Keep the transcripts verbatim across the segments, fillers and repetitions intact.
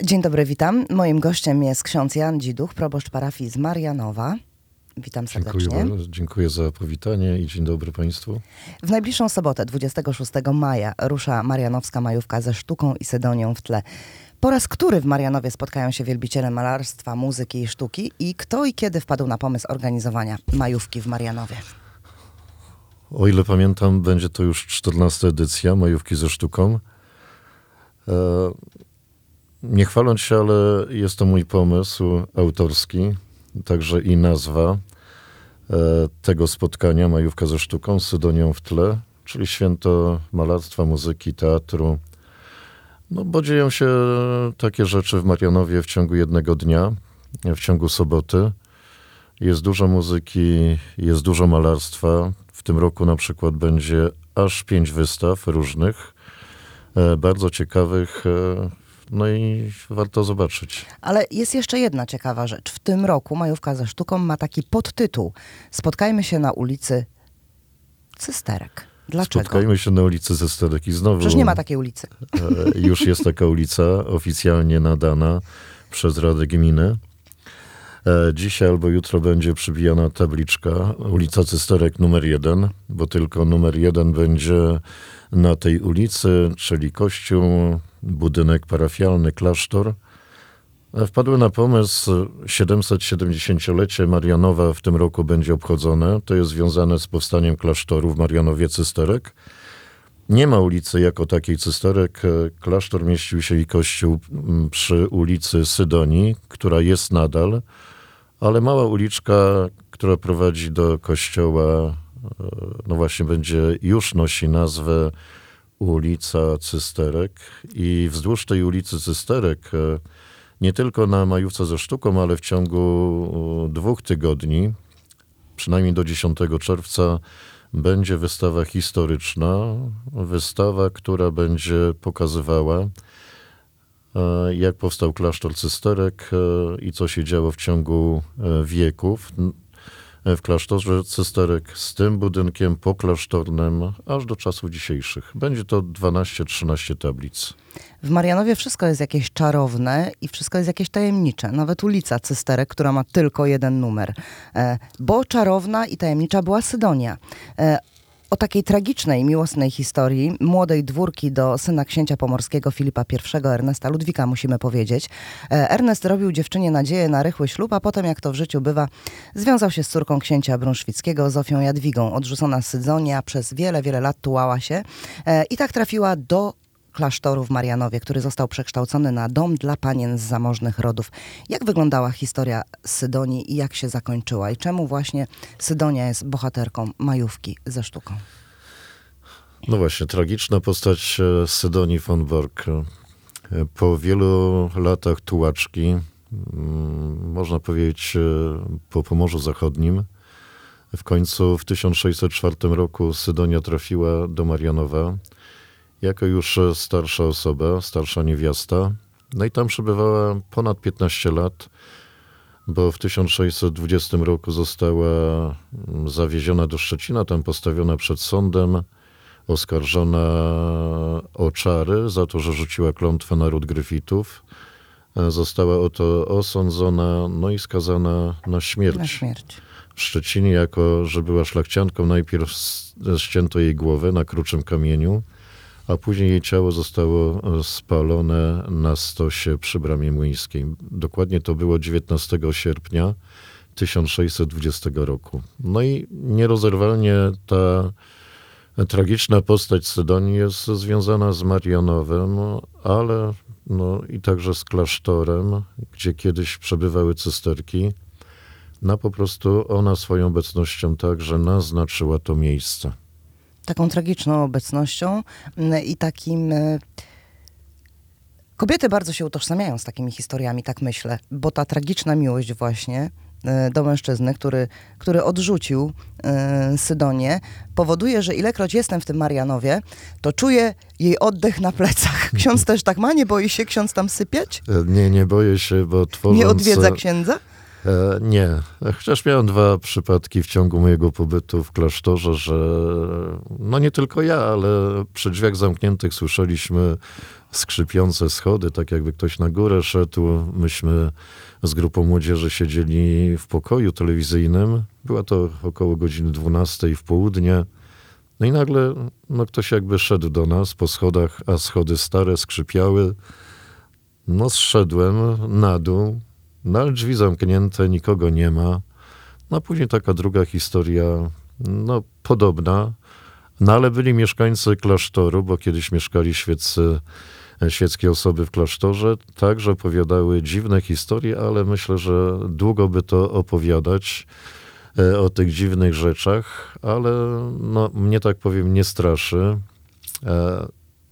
Dzień dobry, witam. Moim gościem jest ksiądz Jan Dziduch, proboszcz parafii z Marianowa. Witam serdecznie. Dziękuję bardzo, dziękuję za powitanie i dzień dobry Państwu. W najbliższą sobotę, dwudziestego szóstego maja, rusza marianowska majówka ze sztuką i Sydonią w tle. Po raz który w Marianowie spotkają się wielbiciele malarstwa, muzyki i sztuki i kto i kiedy wpadł na pomysł organizowania majówki w Marianowie? O ile pamiętam, będzie to już czternasta edycja majówki ze sztuką. E, nie chwaląc się, ale jest to mój pomysł autorski, także i nazwa e, tego spotkania, majówka ze sztuką, z Sydonią w tle, czyli święto malarstwa, muzyki, teatru. No bo dzieją się takie rzeczy w Marianowie w ciągu jednego dnia, w ciągu soboty. Jest dużo muzyki, jest dużo malarstwa. W tym roku na przykład będzie aż pięć wystaw różnych, e, bardzo ciekawych, e, no i warto zobaczyć. Ale jest jeszcze jedna ciekawa rzecz. W tym roku majówka ze sztuką ma taki podtytuł: Spotkajmy się na ulicy Cysterek. Dlaczego? Spotkajmy się na ulicy Cysterek i znowu... Przecież nie ma takiej ulicy. E, już jest taka ulica oficjalnie nadana przez Radę Gminy. E, dzisiaj albo jutro będzie przybijana tabliczka ulica Cysterek numer jeden, bo tylko numer jeden będzie na tej ulicy, czyli kościół, budynek parafialny, klasztor. E, wpadły na pomysł, siedemsetsiedemdziesięciolecie Marianowa w tym roku będzie obchodzone. To jest związane z powstaniem klasztoru w Marianowie Cysterek. Nie ma ulicy jako takiej Cysterek. Klasztor mieścił się i kościół przy ulicy Sydonii, która jest nadal, ale mała uliczka, która prowadzi do kościoła, no właśnie będzie, już nosi nazwę ulica Cysterek i wzdłuż tej ulicy Cysterek nie tylko na majówce ze sztuką, ale w ciągu dwóch tygodni, przynajmniej do dziesiątego czerwca, będzie wystawa historyczna, wystawa, która będzie pokazywała, jak powstał klasztor Cysterek i co się działo w ciągu wieków w klasztorze Cysterek z tym budynkiem poklasztornym aż do czasów dzisiejszych. Będzie to dwanaście trzynaście tablic. W Marianowie wszystko jest jakieś czarowne i wszystko jest jakieś tajemnicze. Nawet ulica Cysterek, która ma tylko jeden numer. E, bo czarowna i tajemnicza była Sydonia. E, O takiej tragicznej, miłosnej historii młodej dwórki do syna księcia pomorskiego Filipa pierwszego, Ernesta Ludwika, musimy powiedzieć. Ernest robił dziewczynie nadzieję na rychły ślub, a potem, jak to w życiu bywa, związał się z córką księcia brunszwickiego, Zofią Jadwigą. Odrzucona Sydonia przez wiele, wiele lat tułała się i tak trafiła do klasztoru w Marianowie, który został przekształcony na dom dla panien z zamożnych rodów. Jak wyglądała historia Sydonii i jak się zakończyła? I czemu właśnie Sydonia jest bohaterką majówki ze sztuką? No właśnie, tragiczna postać Sydonii von Bork. Po wielu latach tułaczki, można powiedzieć po Pomorzu Zachodnim, w końcu w tysiąc sześćset czwartym roku Sydonia trafiła do Marianowa jako już starsza osoba, starsza niewiasta. No i tam przebywała ponad piętnaście lat, bo w tysiąc sześćset dwudziestym roku została zawieziona do Szczecina, tam postawiona przed sądem, oskarżona o czary za to, że rzuciła klątwę na ród Gryfitów. Została o to osądzona, no i skazana na śmierć. Na śmierć. W Szczecinie, jako że była szlachcianką, najpierw ścięto jej głowę na kruczym kamieniu, a później jej ciało zostało spalone na stosie przy Bramie Młyńskiej. Dokładnie to było dziewiętnastego sierpnia tysiąc sześćset dwudziestego roku. No i nierozerwalnie ta tragiczna postać Sydonii jest związana z Marianowem, ale no i także z klasztorem, gdzie kiedyś przebywały cysterki. No po prostu ona swoją obecnością także naznaczyła to miejsce. Taką tragiczną obecnością i takim... Kobiety bardzo się utożsamiają z takimi historiami, tak myślę, bo ta tragiczna miłość właśnie do mężczyzny, który, który odrzucił y, Sydonię, powoduje, że ilekroć jestem w tym Marianowie, to czuję jej oddech na plecach. Ksiądz też tak ma? Nie boi się ksiądz tam sypiać? Nie, nie boję się, bo tworząc... Nie odwiedza księdza? E, nie. Chociaż miałem dwa przypadki w ciągu mojego pobytu w klasztorze, że no nie tylko ja, ale przy drzwiach zamkniętych słyszeliśmy skrzypiące schody, tak jakby ktoś na górę szedł. Myśmy z grupą młodzieży siedzieli w pokoju telewizyjnym. Była to około godziny dwunastej w południe. No i nagle no ktoś jakby szedł do nas po schodach, a schody stare skrzypiały. No zszedłem na dół, no ale drzwi zamknięte, nikogo nie ma. No a później taka druga historia, no podobna. No ale byli mieszkańcy klasztoru, bo kiedyś mieszkali świeccy, świeckie osoby w klasztorze, także opowiadały dziwne historie, ale myślę, że długo by to opowiadać e, o tych dziwnych rzeczach, ale no, mnie tak powiem nie straszy. E,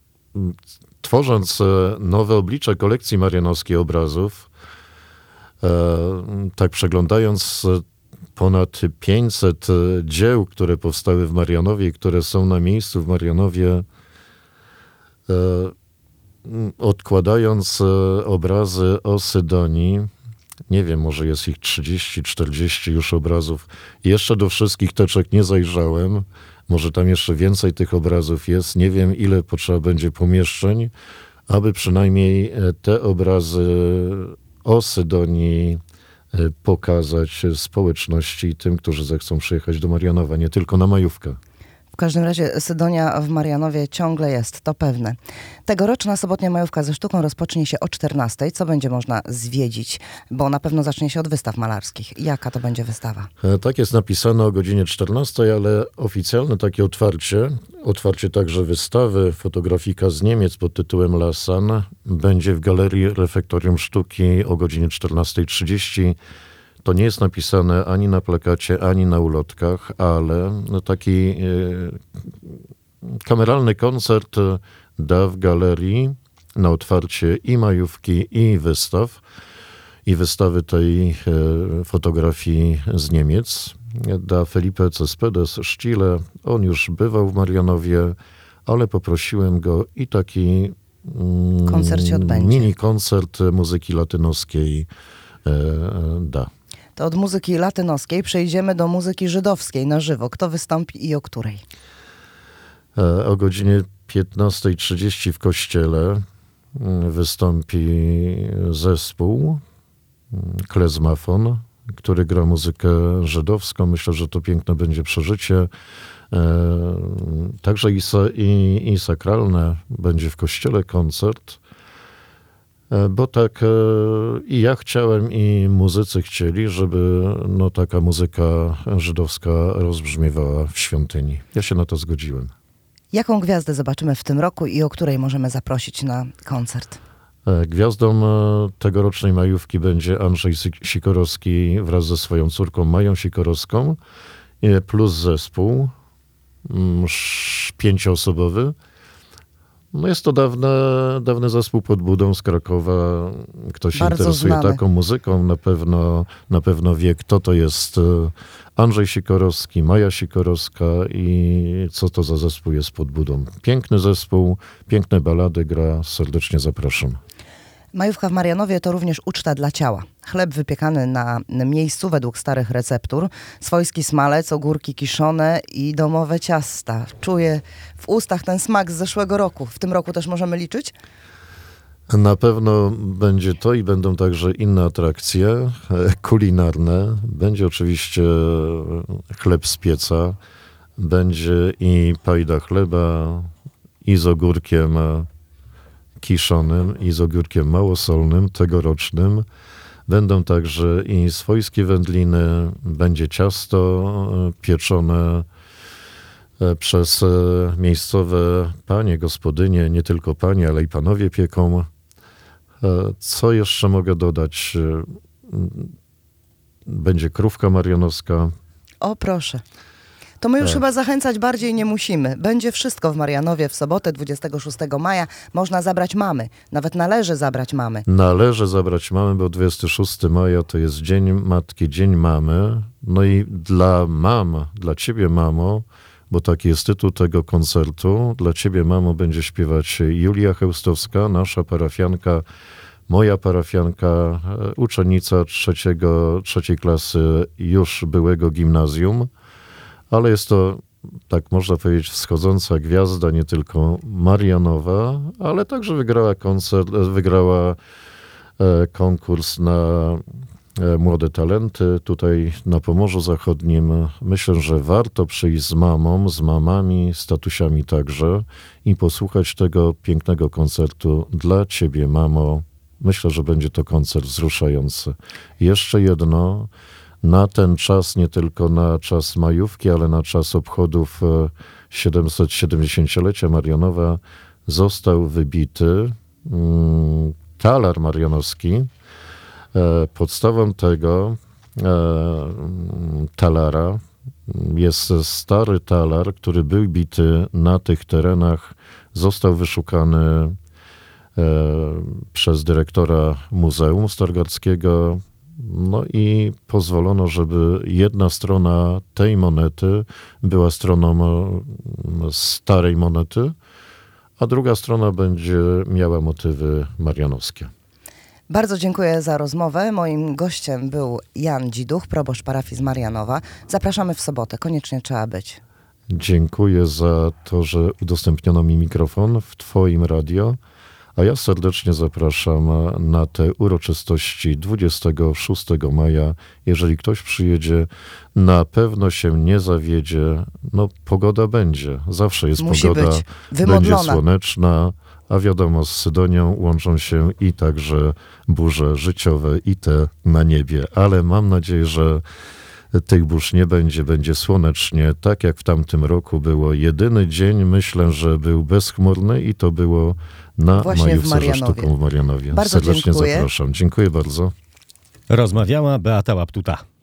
tworząc nowe oblicze kolekcji marianowskiej obrazów, e, tak przeglądając ponad pięćset dzieł, które powstały w Marianowie i które są na miejscu w Marianowie, e, odkładając obrazy o Sydonii, nie wiem, może jest ich trzydzieści czterdzieści już obrazów. Jeszcze do wszystkich teczek nie zajrzałem. Może tam jeszcze więcej tych obrazów jest. Nie wiem, ile potrzeba będzie pomieszczeń, aby przynajmniej te obrazy o Sydonii pokazać społeczności i tym, którzy zechcą przyjechać do Marianowa, nie tylko na majówkę. W każdym razie Sydonia w Marianowie ciągle jest, to pewne. Tegoroczna sobotnia majówka ze sztuką rozpocznie się o czternastej. Co będzie można zwiedzić? Bo na pewno zacznie się od wystaw malarskich. Jaka to będzie wystawa? Tak jest napisane o godzinie czternastej, ale oficjalne takie otwarcie, otwarcie także wystawy Fotografika z Niemiec pod tytułem Lasan będzie w Galerii Refektorium Sztuki o godzinie czternasta trzydzieści. To nie jest napisane ani na plakacie, ani na ulotkach, ale taki y, kameralny koncert da w galerii na otwarcie i majówki, i wystaw. I wystawy tej y, fotografii z Niemiec da Felipe Cespedes Stille. On już bywał w Marianowie, ale poprosiłem go i taki mm, Koncert się odbędzie. mini koncert muzyki latynoskiej y, da. To od muzyki latynoskiej przejdziemy do muzyki żydowskiej na żywo. Kto wystąpi i o której? O godzinie piętnasta trzydzieści w kościele wystąpi zespół Klezmafon, który gra muzykę żydowską. Myślę, że to piękne będzie przeżycie. Także i, i, i sakralne będzie w kościele koncert. Bo tak i ja chciałem, i muzycy chcieli, żeby no, taka muzyka żydowska rozbrzmiewała w świątyni. Ja się na to zgodziłem. Jaką gwiazdę zobaczymy w tym roku i o której możemy zaprosić na koncert? Gwiazdą tegorocznej majówki będzie Andrzej Sikorowski wraz ze swoją córką Mają Sikorowską, plus zespół pięcioosobowy. No jest to dawne, dawny zespół pod Budą z Krakowa. Kto się Bardzo interesuje znany. taką muzyką, na pewno, na pewno wie, kto to jest Andrzej Sikorowski, Maja Sikorowska i co to za zespół jest pod Budą. Piękny zespół, piękne balady gra, serdecznie zapraszam. Majówka w Marianowie to również uczta dla ciała. Chleb wypiekany na miejscu według starych receptur, swojski smalec, ogórki kiszone i domowe ciasta. Czuję w ustach ten smak z zeszłego roku. W tym roku też możemy liczyć? Na pewno będzie to i będą także inne atrakcje kulinarne. Będzie oczywiście chleb z pieca, będzie i pajda chleba, i z ogórkiem kiszonym, i z ogórkiem małosolnym, tegorocznym. Będą także i swojskie wędliny, będzie ciasto pieczone przez miejscowe panie, gospodynie, nie tylko panie, ale i panowie pieką. Co jeszcze mogę dodać? Będzie krówka marianowska. O proszę. To my już tak. chyba zachęcać bardziej nie musimy. Będzie wszystko w Marianowie w sobotę dwudziestego szóstego maja. Można zabrać mamy. Nawet należy zabrać mamy. Należy zabrać mamy, bo dwudziestego szóstego maja to jest Dzień Matki, Dzień Mamy. No i dla mam, dla ciebie mamo, bo taki jest tytuł tego koncertu, dla ciebie mamo będzie śpiewać Julia Chełstowska, nasza parafianka Moja parafianka, e, uczennica trzeciego, trzeciej klasy już byłego gimnazjum, ale jest to, tak można powiedzieć, wschodząca gwiazda, nie tylko marianowa, ale także wygrała koncert, wygrała e, konkurs na e, młode talenty tutaj na Pomorzu Zachodnim. Myślę, że warto przyjść z mamą, z mamami, z tatusiami także i posłuchać tego pięknego koncertu dla ciebie, mamo. Myślę, że będzie to koncert wzruszający. Jeszcze jedno, na ten czas, nie tylko na czas majówki, ale na czas obchodów e, siedemdziesięciolecia Marianowa został wybity mm, talar marianowski. E, podstawą tego e, talara jest stary talar, który był bity na tych terenach. Został wyszukany e, przez dyrektora Muzeum Stargardzkiego. No i pozwolono, żeby jedna strona tej monety była stroną e, starej monety, a druga strona będzie miała motywy marianowskie. Bardzo dziękuję za rozmowę. Moim gościem był Jan Dziduch, proboszcz parafii z Marianowa. Zapraszamy w sobotę, koniecznie trzeba być. Dziękuję za to, że udostępniono mi mikrofon w twoim radio, a ja serdecznie zapraszam na te uroczystości dwudziestego szóstego maja. Jeżeli ktoś przyjedzie, na pewno się nie zawiedzie. No, pogoda będzie. Zawsze jest Musi pogoda. być Będzie wymodlona. słoneczna, a wiadomo, z Sydonią łączą się i także burze życiowe, i te na niebie. Ale mam nadzieję, że tych burz nie będzie, będzie słonecznie, tak jak w tamtym roku było. Jedyny dzień, myślę, że był bezchmurny i to było na Właśnie w majówce za Marianowie. sztuką w Marianowie. Bardzo Serdecznie dziękuję. zapraszam. Dziękuję bardzo. Rozmawiała Beata Łaptuta.